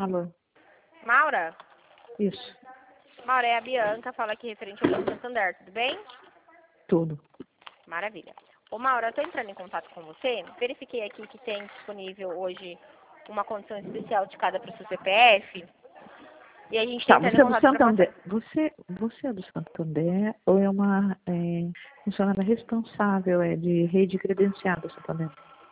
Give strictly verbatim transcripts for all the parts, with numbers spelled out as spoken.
Alô, Maura? isso, Maura, é a Bianca, fala aqui referente ao Banco Santander, tudo bem? tudo. Maravilha. Ô Maura, eu tô entrando em contato com você, verifiquei aqui que tem disponível hoje uma condição especial de cada para o seu C P F, e a gente tá Tá, entrando você em é do contato para passar... Santander. Você, você é do Santander ou é uma é, funcionária responsável é, de rede credenciada do Santander?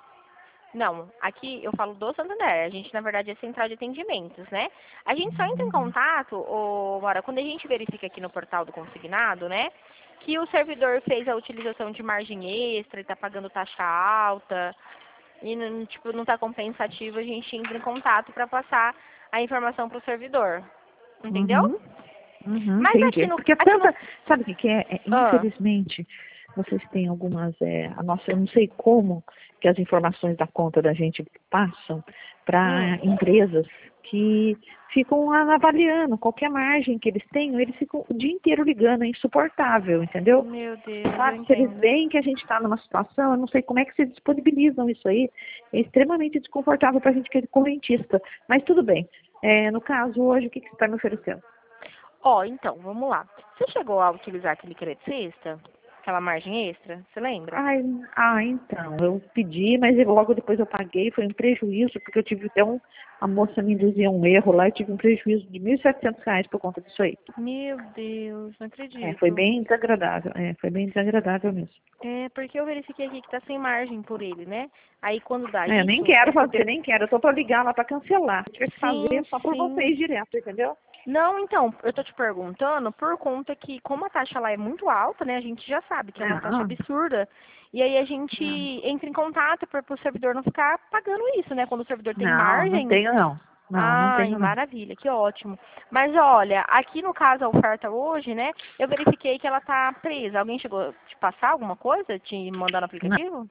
Não, aqui eu falo do Santander, a gente na verdade é central de atendimentos, né? A gente só entra em Uhum. contato, ô, Maura, quando a gente verifica aqui no portal do consignado, né? Que o servidor fez a utilização de margem extra e tá pagando taxa alta, e não, tipo, não está compensativo, a gente entra em contato para passar a informação para o servidor. Entendeu? Uhum. Uhum, Mas entendi. aqui no. Porque é Aqui no. tanta. Sabe o que, que é? É, Ah, Infelizmente, vocês têm algumas. É, a nossa, eu não sei como que as informações da conta da gente passam para hum, empresas que ficam avaliando qualquer margem que eles tenham, eles ficam o dia inteiro ligando, é insuportável, entendeu? meu Deus, eu Sabe, se eles entendo. veem que a gente está numa situação, eu não sei como é que se disponibilizam isso aí, é extremamente desconfortável para a gente que é correntista, mas tudo bem. É, no caso, hoje, o que, que você está me oferecendo? Ó, então, vamos lá. Você chegou a utilizar aquele crédito sexta? Aquela margem extra? Você lembra? Ai, ah, então, eu pedi, mas eu- logo depois eu paguei, foi um prejuízo, porque eu tive até um, a moça me induzia um erro lá, eu tive um prejuízo de mil e setecentos reais por conta disso aí. Meu Deus, não É, foi acredito. bem desagradável, é, foi bem desagradável mesmo. É, porque eu verifiquei aqui que tá sem margem por ele, né? Aí quando dá É, eu nem isso, é quero porque. fazer, nem quero, eu tô pra ligar lá pra cancelar. Se tiver que fazer Sim, só por sim. vocês direto, entendeu? Não, então, eu tô te perguntando por conta que, como a taxa lá é muito alta, né, a gente já sabe que é uma taxa Não, absurda, e aí a gente não, entra em contato para o servidor não ficar pagando isso, né, quando o servidor tem não, não margem. tenho não. Não, não Ai, tenho não. maravilha, que ótimo. Mas olha, aqui no caso a oferta hoje, né, eu verifiquei que ela tá presa. Alguém chegou a te passar alguma coisa, te mandar no Não, aplicativo?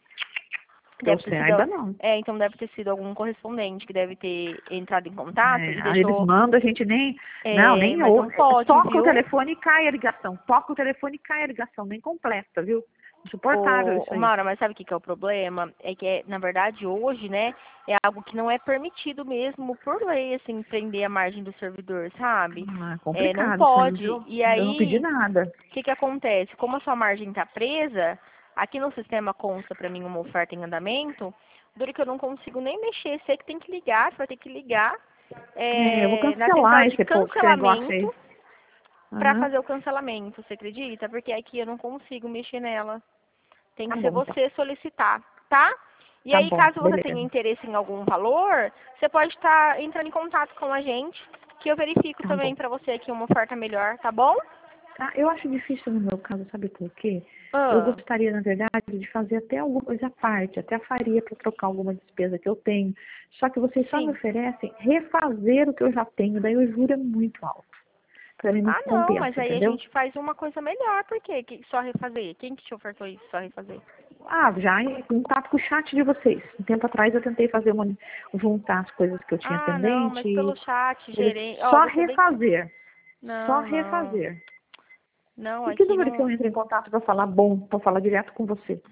que eu Deve ter sido, saiba não. é, então deve ter sido algum correspondente que deve ter entrado em contato É, e aí eles deixou, mandam, a gente nem. Não, é, nem mas ouve. não pode, Toca o viu? telefone e cai a ligação. Toca o telefone e cai a ligação, nem completa, viu? Insuportável Ô, isso ô aí. Maura, mas sabe o que que é o problema? É que, é, na verdade, hoje, né, é algo que não é permitido mesmo por lei, assim, prender a margem do servidor, sabe? Ah, é É, não complicado isso aí, pode. viu? E Eu não pedi aí, nada. o que que acontece? Como a sua margem está presa, aqui no sistema consta para mim uma oferta em andamento, duro que eu não consigo nem mexer, sei que tem que ligar, você vai ter que ligar É, eu vou é, na central cancelar de esse, po- esse negócio aí. cancelamento para Aham. fazer o cancelamento, você acredita? Porque aqui eu não consigo mexer nela. Tem Tá que ser bom, então. você solicitar, tá? E Tá aí, bom, caso você tenha beleza. interesse em algum valor, você pode estar entrando em contato com a gente, que eu verifico Tá bom. também para você aqui uma oferta melhor, tá bom? Tá, eu acho difícil no meu caso, sabe por quê? Eu Ah, gostaria, na verdade, de fazer até alguma coisa à parte, até faria para trocar alguma despesa que eu tenho. Só que vocês só me sim. oferecem refazer o que eu já tenho, daí o juro é muito alto. Para mim não Ah, não, compensa, mas aí a entendeu? gente faz uma coisa melhor, por quê? Que só refazer? Quem que te ofertou isso, só refazer? Ah, já em contato com o chat de vocês. Um tempo atrás eu tentei fazer uma, juntar as coisas que eu tinha Ah, não, pendente mas e pelo chat, eles gerente, ó, só você bem... refazer. Só Não, não, refazer. não, E que aqui número que eu não... entro em contato para falar bom, para falar direto com você?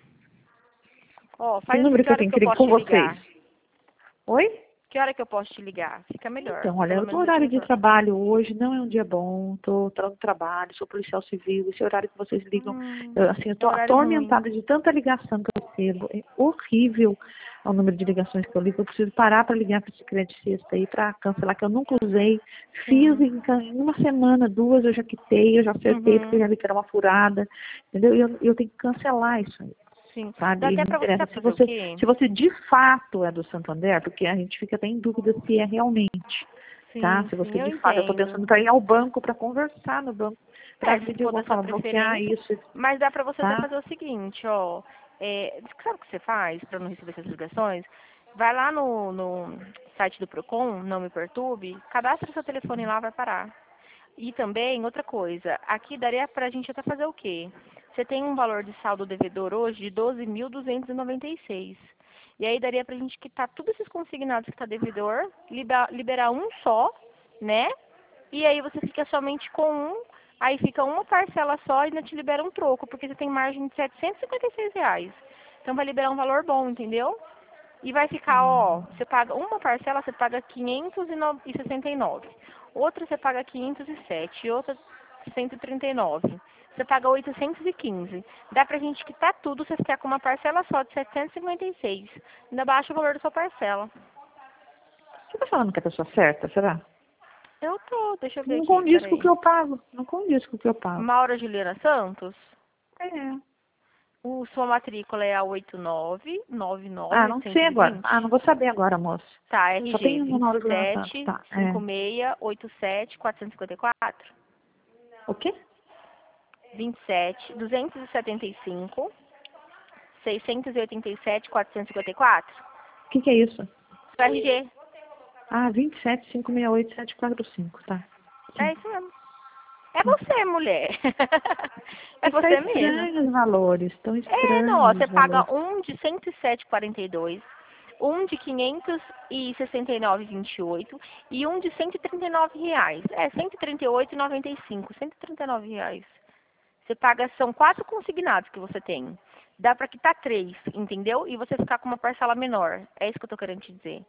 Ó, Que faz assim, número que que eu horas tenho que que eu ligar posso com te vocês? ligar? Oi? Que hora que eu posso te ligar? Fica melhor, Então, olha, pelo o meu menos eu te horário de retorno. trabalho hoje não é um dia bom, estou no trabalho, sou policial civil, esse horário que vocês ligam, Hum, eu, assim, eu é estou horário ruim. atormentada de tanta ligação que eu recebo, é horrível o número de ligações que eu ligo, eu preciso parar para ligar para esse crédito aí para cancelar, que eu nunca usei, fiz Sim. em, em uma semana, duas eu já quitei, eu já acertei porque eu Uhum. já vi que era uma furada, entendeu? E eu, eu tenho que cancelar isso aí. Sim. Dá Sabe? E até não pra você, interessa. sabe Se fazer o você, quê? se você de fato é do Santander, porque a gente fica até em dúvida se é realmente, tá? Sim, Se sim, você eu de fato, eu estou entendo. pensando para ir ao banco para conversar no banco, para É, se ver de for alguma da sua forma bloquear preferência. isso, Mas dá pra você até tá? fazer o seguinte, ó. É, sabe o que você faz pra não receber essas ligações? Vai lá no, no site do Procon, não me perturbe, cadastra seu telefone lá, vai parar. E também, outra coisa, aqui daria pra gente até fazer o quê? Você tem um valor de saldo devedor hoje de doze mil duzentos e noventa e seis. E aí daria pra gente quitar todos esses consignados que está devedor, liber- liberar um só, né? E aí você fica somente com um, aí fica uma parcela só e ainda te libera um troco, porque você tem margem de setecentos e cinquenta e seis reais. Então vai liberar um valor bom, entendeu? E vai ficar, ó, você paga uma parcela, você paga quinhentos e sessenta e nove. Outra você paga quinhentos e sete, e outra cento e trinta e nove. Você paga oitocentos e quinze. Dá pra gente quitar tudo, você ficar com uma parcela só de setecentos e cinquenta e seis. Ainda baixa o valor da sua parcela. Você tá falando que é a pessoa certa, será? Eu tô, deixa eu ver Não aqui, condiz com o peraí. que eu pago. Não condiz com o que eu pago. Maura Juliana Santos? É. O, sua matrícula é a oito nove nove Ah, nove não oito sei agora. dois Ah, não vou saber agora, moço. Tá, Só R G tem uma Mauro Juliana Santos, vinte e sete, tá. É. cinquenta e seis, oitenta e sete, quatrocentos e cinquenta e quatro. O quê? vinte e sete, duzentos e setenta e cinco, seiscentos e oitenta e sete, quatrocentos e cinquenta e quatro. O que que é isso? Seu R G. Ah, vinte e sete, cinco seis oito, sete quatro cinco, tá. É isso mesmo. É você, mulher. É Está você mesmo. estranho os valores, estão É, não, ó, estranhos você os paga valores. um de cento e sete e quarenta e dois, um de quinhentos e sessenta e nove e vinte e oito e um de cento e trinta e nove reais. É, cento e trinta e oito e noventa e cinco, cento e trinta e nove reais. Você paga, são quatro consignados que você tem. Dá pra quitar três, entendeu? E você ficar com uma parcela menor. É isso que eu tô querendo te dizer.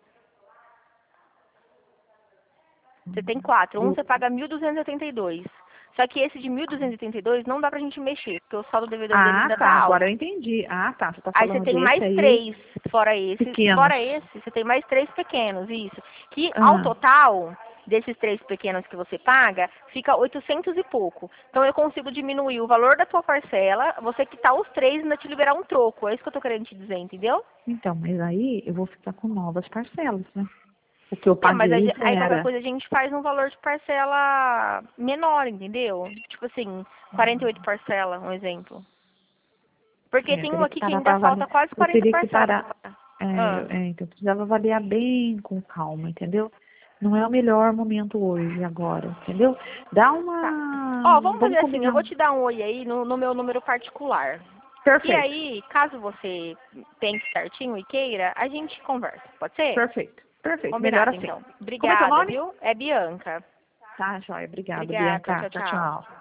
Você tem quatro. Um você paga mil duzentos e oitenta e dois. Só que esse de mil duzentos e oitenta e dois não dá pra gente mexer, porque o saldo devedor dele Ah, ainda tá tá, alto. agora eu entendi. Ah, tá, você tá Aí você falando tem desse mais aí, três, fora esse. pequenos. Fora esse, você tem mais três pequenos, isso. Que ao Ah, total desses três pequenos que você paga, fica oitocentos e pouco. Então eu consigo diminuir o valor da tua parcela, você quitar os três e ainda te liberar um troco. É isso que eu tô querendo te dizer, entendeu? então, mas aí eu vou ficar com novas parcelas, né? O que eu É, mas a paguei gen- aí qualquer era... coisa a gente faz um valor de parcela menor, entendeu? Tipo assim, quarenta e oito parcela, um exemplo. Porque É, eu tem teria uma que aqui que parar ainda para avaliar. falta quase Eu quarenta teria que parcelas. parar. É, Ah. é, então, eu precisava avaliar bem com calma, entendeu? Não é o melhor momento hoje, agora, entendeu? Dá Tá. uma. Ó, vamos Vamos fazer assim, eu combinar. vou te dar um oi aí no, no meu número particular. E Perfeito, aí, caso você pense certinho e queira, a gente conversa. Pode ser? perfeito, perfeito. Melhor Combinado, assim. então. Como é teu Obrigada, nome? viu? É Bianca. Tá, joia. Obrigada, Obrigada. Bianca. Tchau, Tchau, tchau. tchau.